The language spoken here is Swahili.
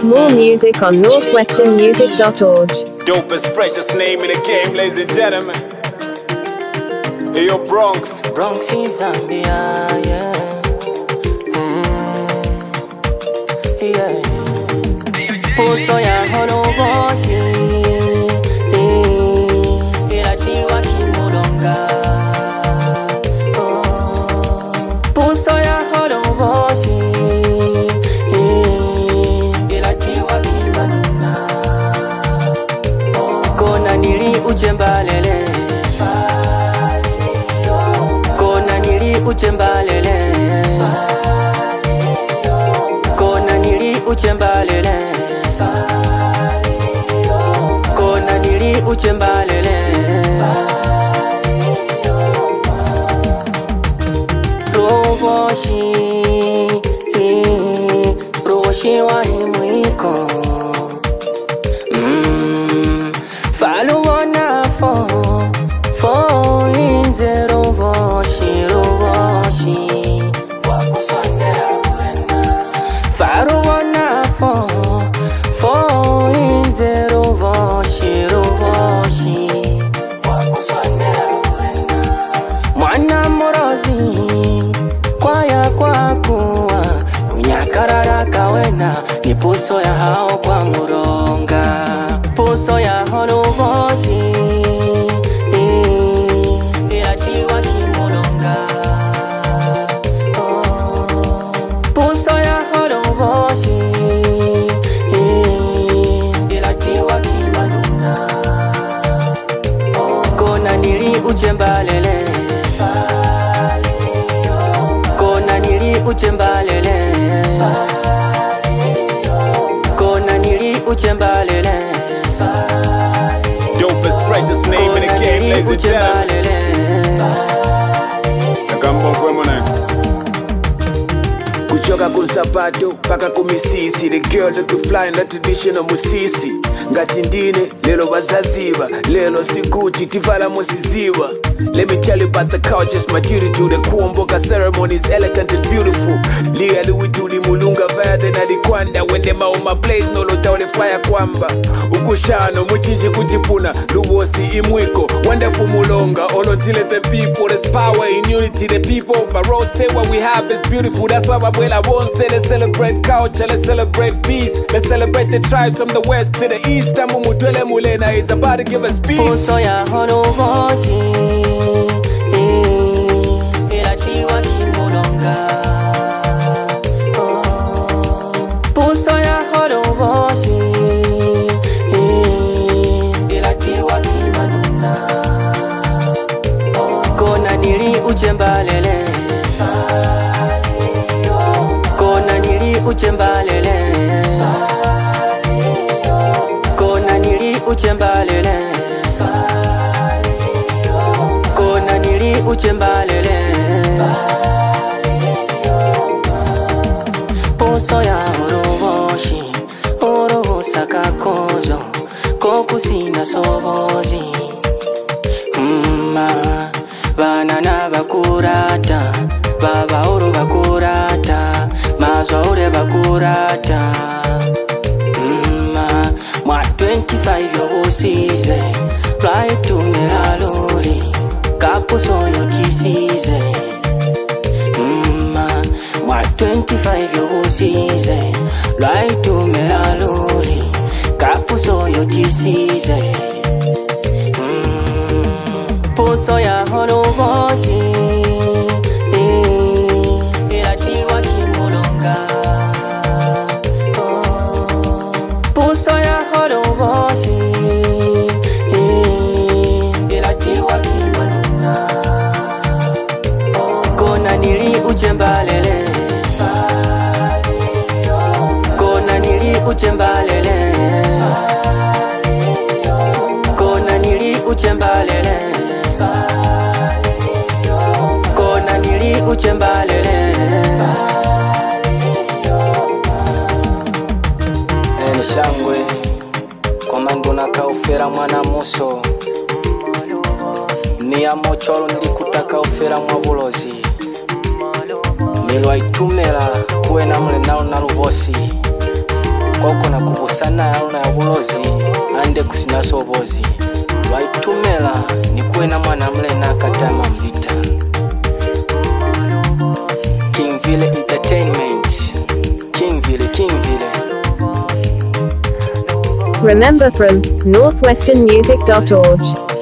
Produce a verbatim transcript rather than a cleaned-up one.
More music on northwestern music dot org. Dopest, freshest name in the game, ladies and gentlemen. Hey, yo, Bronx. Bronx is Zambia, yeah. Mm, yeah. Puso ya hono voshi, ila chiwa kimulonga. Oh, puso ya hono voshi, ila chiwa kimanuna. Oh, kona nili uchembalele. Uchembalele Kona nili uchembalele Kona nili uchembalele Roboshi Roboshi wa himwiko Mmm Falu wana fo Fo inze roboshi Faru wana fo Fo inze rovoshi rovoshi Wakuswanera urena Mwana morozi Kwaya kwa kuwa Unyakarara kawena Ni puso ya hao kwa muronga Puso ya horovoshi Iachiwa kimulonga Uchembalele Kona nili uchembalele Kona nili uchembalele Dopest, freshest name in the game, ladies and gentlemen. Nakambo kwa mwana Kuchoka kusapato, paka kumisisi. The girl looking fly in the traditional musisi. Ngati ndine, lelo wazaziba. Lelo sikuchi, tivala mosiziba. Let me tell you about the couch, it's my duty to the kuomboka ceremony is elegant and beautiful. Liga Louis Duli mulunga vaya na di kwanda. When them out my place, no lo taule fire kwamba. Ukushano, muchishi kujipuna. Luwosi imwiko, wonderful mulonga. All until the people, there's power in unity. The people, but Rose say what we have is beautiful. That's why I won't say let's celebrate culture, let's celebrate peace. Let's celebrate the tribes from the west to the east. Mumutwele Mulena is about to give a speech. Puso ya hono voshi Ila chiwa kimulonga Puso ya hono voshi Ila chiwa kimanuna Kona nili uchembalele Kona nili uchembalele Kona nili uchembalele Kona nili uchembalele Puso ya uroboshi Urobosa kakozo Kokusina sobozi Mma Banana bakurata Baba uru bakurata Mazwa ure bakurata Mma Mwa twenty-five yobusize Fly to Miralori Kapuso yotisize Mma Mwa twenty-five yobusize Fly to Miralori Kapuso yotisize Puso ya hono voshi Ila chiwa kimulonga Puso ya hono voshi Ila chiwa kimanuna Kona nili uchembalele Kona nili uchembalele Kona nili uchembalele Kona nili uchembalele Eni shangwe Komandu na kaufera mwana muso Ni ya mochoro ndikutaka ufera mwabulozi Nilwa itumela kuwe na mle nao na lubosi koko na kubusana yauna ya bulozi ande kusina sobozi waitumela nikuwe na mwana mle na katama mvita. Kingville Entertainment, Kingville, Kingville. Remember from northwestern music dot org.